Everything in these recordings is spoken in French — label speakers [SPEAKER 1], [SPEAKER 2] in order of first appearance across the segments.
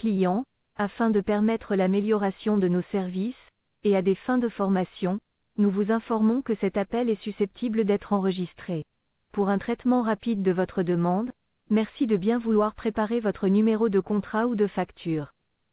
[SPEAKER 1] client, afin de permettre l'amélioration de nos services, et à des fins de formation, nous vous informons que cet appel est susceptible d'être enregistré. Pour un traitement rapide de votre demande, merci de bien vouloir préparer votre numéro de contrat ou de facture.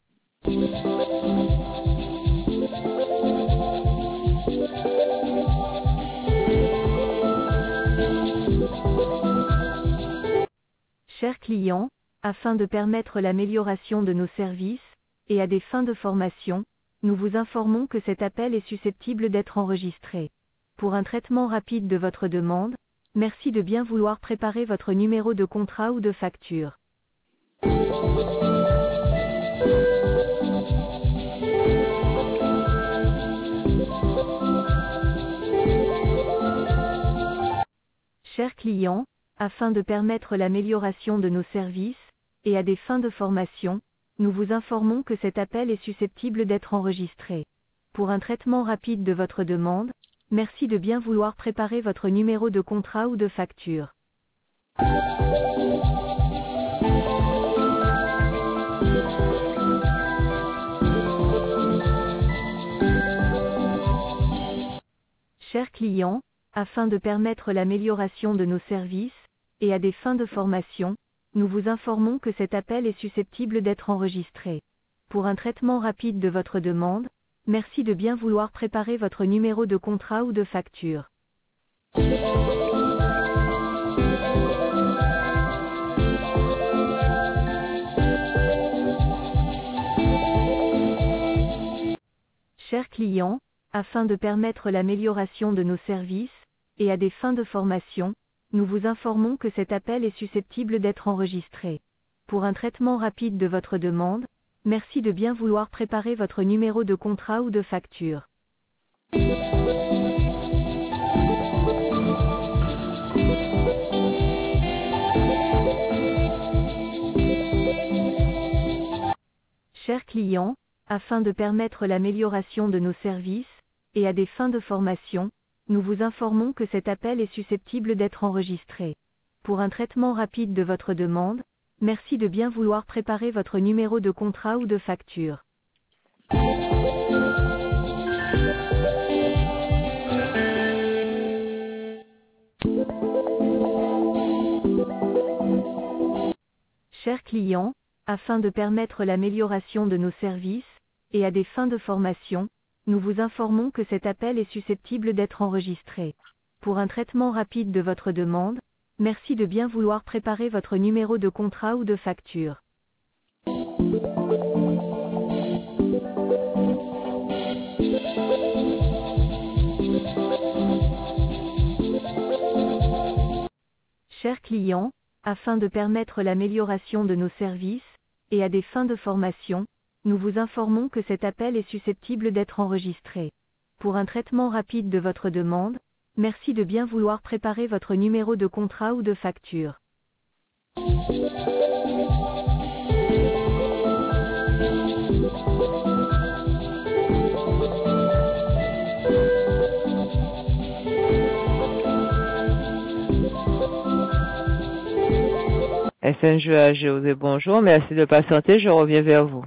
[SPEAKER 1] Chers clients, afin de permettre l'amélioration de nos services, et à des fins de formation, nous vous informons que cet appel est susceptible d'être enregistré. Pour un traitement rapide de votre demande, merci de bien vouloir préparer votre numéro de contrat ou de facture. Chers clients, afin de permettre l'amélioration de nos services, et à des fins de formation, nous vous informons que cet appel est susceptible d'être enregistré. Pour un traitement rapide de votre demande, merci de bien vouloir préparer votre numéro de contrat ou de facture. Chers clients, afin de permettre l'amélioration de nos services, et à des fins de formation, nous vous informons que cet appel est susceptible d'être enregistré. Pour un traitement rapide de votre demande, merci de bien vouloir préparer votre numéro de contrat ou de facture. Chers clients, afin de permettre l'amélioration de nos services, et à des fins de formation, nous vous informons que cet appel est susceptible d'être enregistré. Pour un traitement rapide de votre demande, merci de bien vouloir préparer votre numéro de contrat ou de facture. Chers clients, afin de permettre l'amélioration de nos services, et à des fins de formation, nous vous informons que cet appel est susceptible d'être enregistré. Pour un traitement rapide de votre demande, merci de bien vouloir préparer votre numéro de contrat ou de facture. Chers clients, afin de permettre l'amélioration de nos services, et à des fins de formation, nous vous informons que cet appel est susceptible d'être enregistré. Pour un traitement rapide de votre demande, merci de bien vouloir préparer votre numéro de contrat ou de facture. Chers clients, afin de permettre l'amélioration de nos services, et à des fins de formation, nous vous informons que cet appel est susceptible d'être enregistré. Pour un traitement rapide de votre demande, merci de bien vouloir préparer votre numéro de contrat ou de facture.
[SPEAKER 2] SNJA José, bonjour, merci de patienter, je reviens vers vous.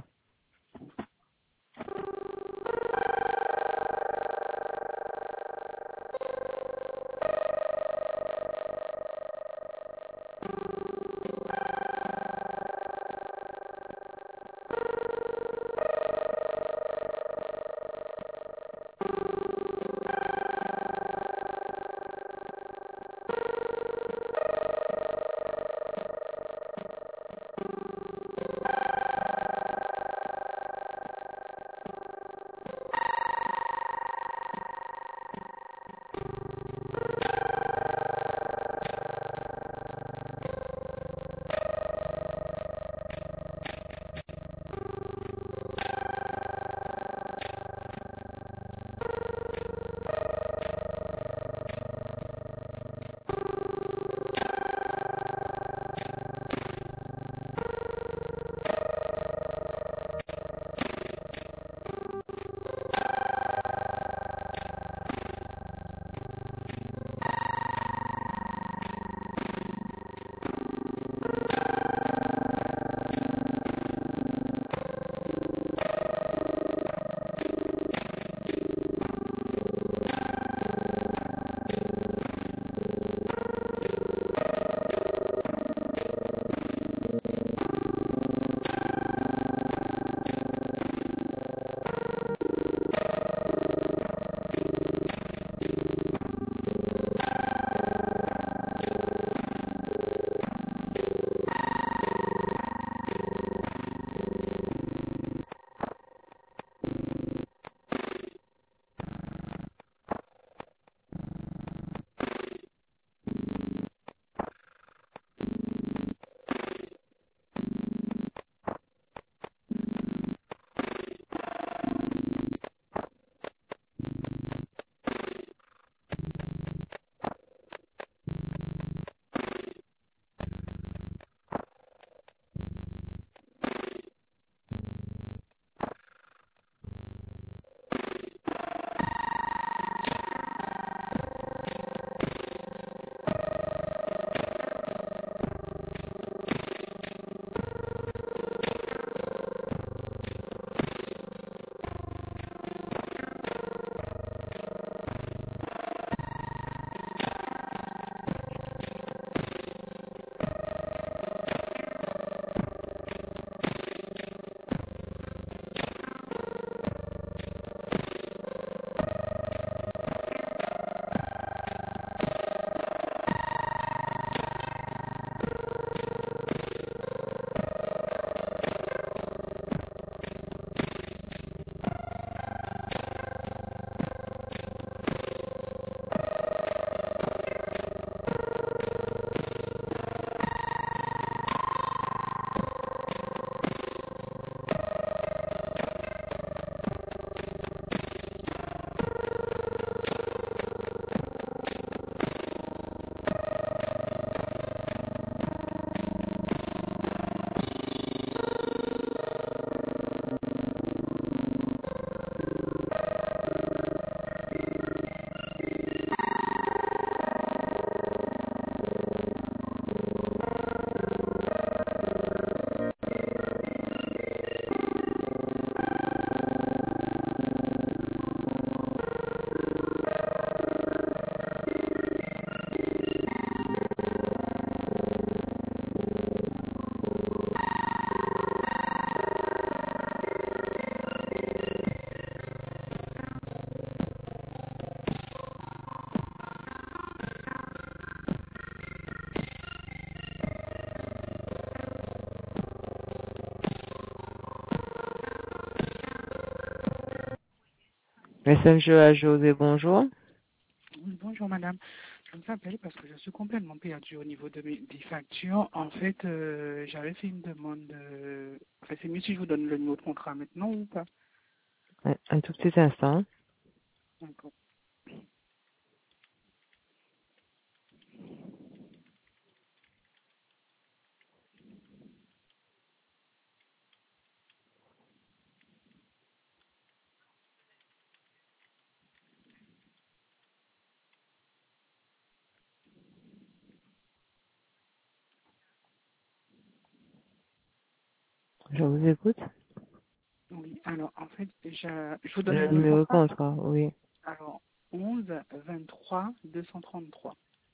[SPEAKER 2] SMGE à José, bonjour.
[SPEAKER 3] Oui, bonjour madame. Je vous appelle parce que je suis complètement perdue au niveau des factures. En fait, j'avais fait une demande. Enfin, c'est mieux si je vous donne le numéro de contrat maintenant ou pas?
[SPEAKER 2] Un tout petit instant.
[SPEAKER 3] D'accord.
[SPEAKER 2] Je vous écoute.
[SPEAKER 3] Oui, alors en fait, je vous donne le
[SPEAKER 2] Le
[SPEAKER 3] numéro de
[SPEAKER 2] numéro de
[SPEAKER 3] contrat.
[SPEAKER 2] contrat, oui.
[SPEAKER 3] Alors, 11 23 233.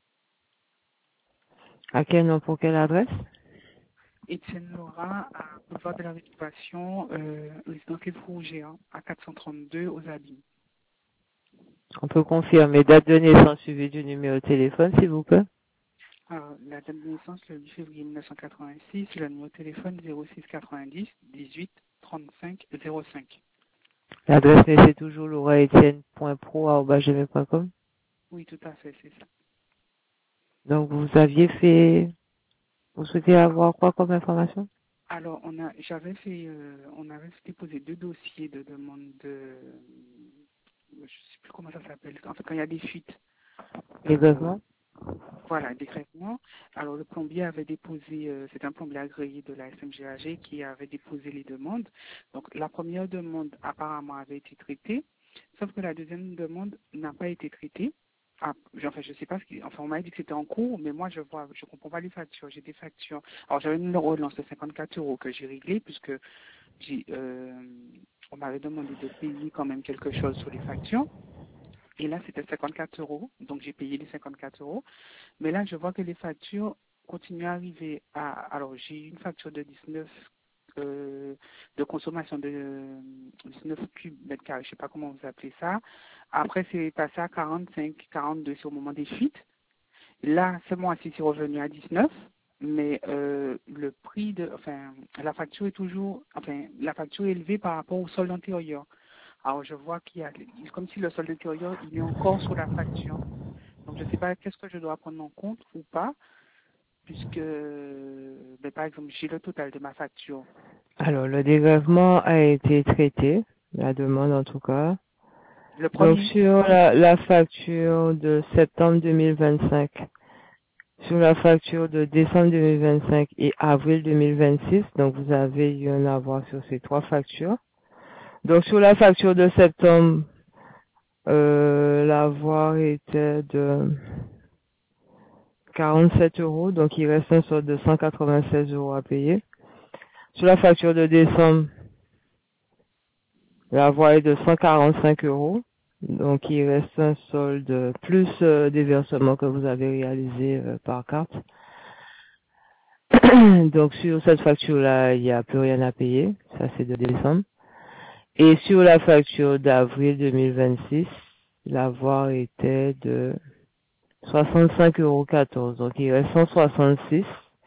[SPEAKER 2] À quel nom, pour quelle adresse?
[SPEAKER 3] Étienne Laura, à Boulevard de la Récupération, résidence Les Fougères, à 432 aux Abîmes.
[SPEAKER 2] On peut confirmer date de naissance suivie du numéro de téléphone, s'il vous plaît.
[SPEAKER 3] Alors, la date de naissance, le 8 février 1986, le numéro de téléphone 06 90 18 35 05.
[SPEAKER 2] L'adresse mail, c'est toujours lauraetienne.pro@gmail.com.
[SPEAKER 3] Oui, tout à fait, c'est ça.
[SPEAKER 2] Donc, vous souhaitez avoir quoi comme information?
[SPEAKER 3] Alors, on avait déposé 2 dossiers de demande je sais plus comment ça s'appelle. En fait, quand il y a des fuites,
[SPEAKER 2] Dégrèvement?
[SPEAKER 3] voilà, des traitements. Alors, le plombier avait déposé, c'est un plombier agréé de la SMGAG qui avait déposé les demandes. Donc, la première demande apparemment avait été traitée, sauf que la deuxième demande n'a pas été traitée. Ah, enfin, je sais pas enfin, on m'a dit que c'était en cours, mais moi, je comprends pas les factures. J'ai des factures. Alors, j'avais une relance de 54 euros que j'ai réglé puisque j'ai, on m'avait demandé de payer quand même quelque chose sur les factures. Et là, c'était 54 euros. Donc, j'ai payé les 54 euros. Mais là, je vois que les factures continuent à arriver alors, j'ai une facture de 19, de consommation de 19 cubes mètres carrés, je sais pas comment vous appelez ça. Après, c'est passé à 45, 42 sur le moment des fuites. Là, ce mois-ci, c'est revenu à 19, mais le prix enfin, la facture est toujours, enfin, la facture est élevée par rapport au solde antérieur. Alors, je vois qu'il y a, comme si le solde antérieur, il est encore sur la facture. Donc, je ne sais pas qu'est-ce que je dois prendre en compte ou pas, puisque, par exemple, j'ai le total de ma facture.
[SPEAKER 2] Alors, le dégrèvement a été traité, la demande en tout cas.
[SPEAKER 3] Le
[SPEAKER 2] Donc,
[SPEAKER 3] premier,
[SPEAKER 2] sur la facture de septembre 2025, sur la facture de décembre 2025 et avril 2026, donc vous avez eu un avoir sur ces trois factures. Donc, sur la facture de septembre, l'avoir était de 47 euros, donc il reste un solde de 196 euros à payer. Sur la facture de décembre, l'avoir est de 145 euros, donc il reste un solde plus des versements que vous avez réalisés par carte. Donc sur cette facture-là, il n'y a plus rien à payer, ça c'est de décembre. Et sur la facture d'avril 2026, l'avoir était de 65,14 €, donc il reste 166,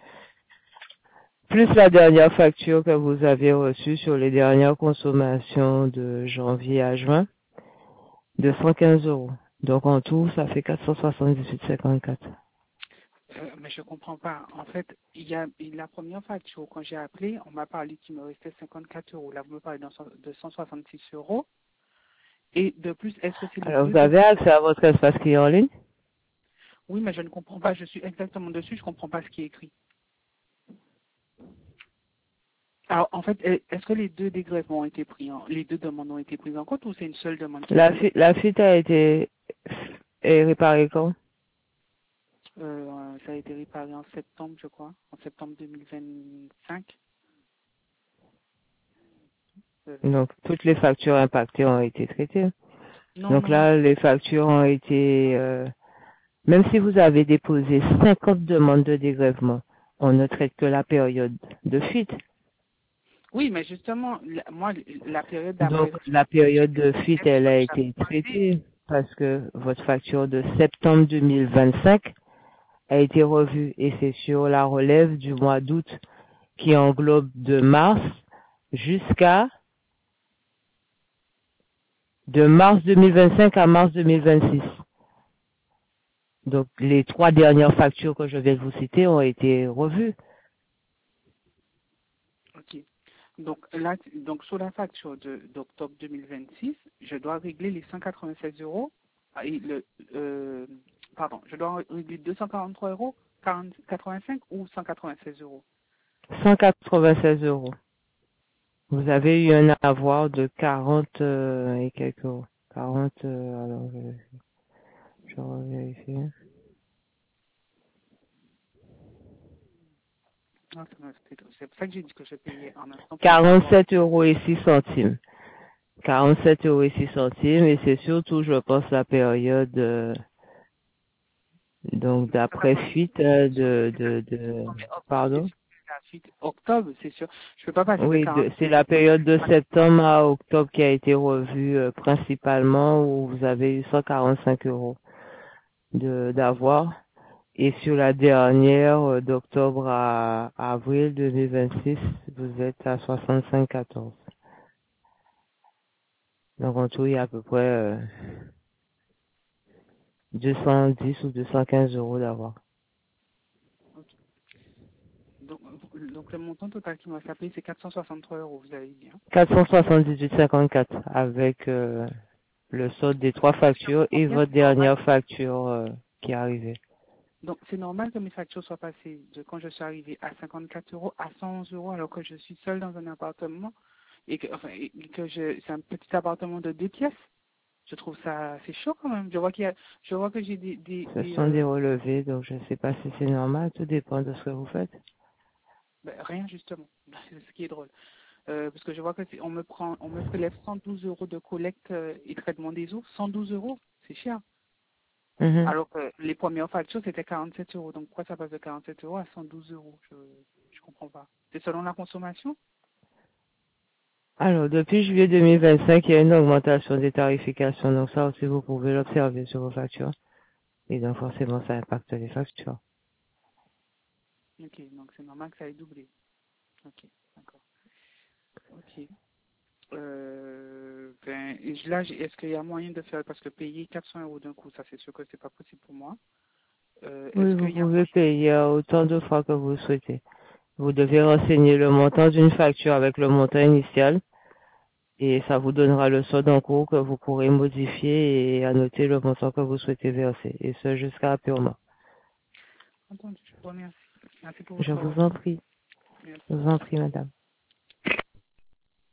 [SPEAKER 2] plus la dernière facture que vous avez reçue sur les dernières consommations de janvier à juin, de 115 €. Donc en tout, ça fait 478,54.
[SPEAKER 3] mais je comprends pas. En fait, il y a la première facture, quand j'ai appelé, on m'a parlé qu'il me restait 54 euros. Là, vous me parlez de 166 euros. Et de plus, est-ce que c'est les
[SPEAKER 2] Alors
[SPEAKER 3] deux
[SPEAKER 2] vous avez accès à votre espace client en ligne?
[SPEAKER 3] Oui, mais je ne comprends pas. Je suis exactement dessus. Je ne comprends pas ce qui est écrit. Alors, en fait, est-ce que les deux dégrèvements ont été les deux demandes ont été prises en compte ou c'est une seule demande qui a été
[SPEAKER 2] La fuite a été réparée quand?
[SPEAKER 3] ça a été réparé en septembre, je crois, en septembre 2025.
[SPEAKER 2] Donc toutes les factures impactées ont été traitées.
[SPEAKER 3] Non,
[SPEAKER 2] Donc
[SPEAKER 3] non, non.
[SPEAKER 2] là, les factures ont été, même si vous avez déposé 50 demandes de dégrèvement, on ne traite que la période de fuite.
[SPEAKER 3] Oui, mais justement, moi, la période
[SPEAKER 2] Donc
[SPEAKER 3] d'après,
[SPEAKER 2] la période de fuite, elle a
[SPEAKER 3] j'avais
[SPEAKER 2] été
[SPEAKER 3] demandé.
[SPEAKER 2] traitée parce que votre facture de septembre 2025 a été revue et c'est sur la relève du mois d'août qui englobe de mars jusqu'à De mars 2025 à mars 2026. Donc, les 3 dernières factures que je viens de vous citer ont été revues.
[SPEAKER 3] Ok. Donc là, donc sur la facture d'octobre 2026, je dois régler les 196 euros. Et pardon, je dois régler 243 euros 85 ou 196 euros.
[SPEAKER 2] 196 euros. Vous avez eu un avoir de 40 et quelques euros. 40, alors, je vais vérifier.
[SPEAKER 3] Ah, c'est pour ça que j'ai dit que je payais en même temps pour ne pas avoir.
[SPEAKER 2] 47 euros et 6 centimes. 47 euros et 6 centimes, et c'est surtout, je pense, la période, donc d'après fuite pardon?
[SPEAKER 3] La suite octobre, c'est sûr. Je peux pas passer de
[SPEAKER 2] Oui,
[SPEAKER 3] 40.
[SPEAKER 2] c'est la période de septembre à octobre qui a été revue principalement, où vous avez eu 145 euros d'avoir. Et sur la dernière, d'octobre à avril 2026, vous êtes à 65,14. Donc en tout, il y a à peu près 210 ou 215 euros d'avoir.
[SPEAKER 3] Ok. Donc le montant total qui m'a tapé, c'est 463 euros, vous avez dit. Hein.
[SPEAKER 2] 478,54 avec le solde des 3 factures et votre dernière facture qui est arrivée.
[SPEAKER 3] Donc c'est normal que mes factures soient passées de quand je suis arrivée à 54 euros à 111 euros alors que je suis seule dans un appartement et que, enfin, c'est un petit appartement de 2 pièces. Je trouve ça assez chaud quand même. Je vois que j'ai
[SPEAKER 2] Ce sont des relevés, donc je ne sais pas si c'est normal, tout dépend de ce que vous faites.
[SPEAKER 3] rien justement. C'est ce qui est drôle. Parce que je vois que on me prélève 112 euros de collecte et traitement des eaux. 112 euros, c'est cher.
[SPEAKER 2] Mhm.
[SPEAKER 3] Alors que les premières factures, c'était 47 euros. Donc, pourquoi ça passe de 47 euros à 112 euros? Je comprends pas. C'est selon la consommation?
[SPEAKER 2] Alors, depuis juillet 2025, il y a une augmentation des tarifications, donc ça aussi vous pouvez l'observer sur vos factures. Et donc forcément, ça impacte les factures.
[SPEAKER 3] Ok, donc c'est normal que ça ait doublé. Ok, d'accord. Ok. Là, est-ce qu'il y a moyen de faire, parce que payer 400 euros d'un coup, ça c'est sûr que c'est pas possible pour moi.
[SPEAKER 2] Oui,
[SPEAKER 3] Est-ce
[SPEAKER 2] vous
[SPEAKER 3] qu'il y a
[SPEAKER 2] pouvez
[SPEAKER 3] moyen?
[SPEAKER 2] payer autant de fois que vous souhaitez. Vous devez renseigner le montant d'une facture avec le montant initial et ça vous donnera le solde en cours que vous pourrez modifier et annoter le montant que vous souhaitez verser. Et ce jusqu'à apurement.
[SPEAKER 3] Entendu, je vous remercie. Merci pour
[SPEAKER 2] Je
[SPEAKER 3] votre
[SPEAKER 2] vous
[SPEAKER 3] retour.
[SPEAKER 2] en prie.
[SPEAKER 3] Merci.
[SPEAKER 2] Je vous en prie, madame.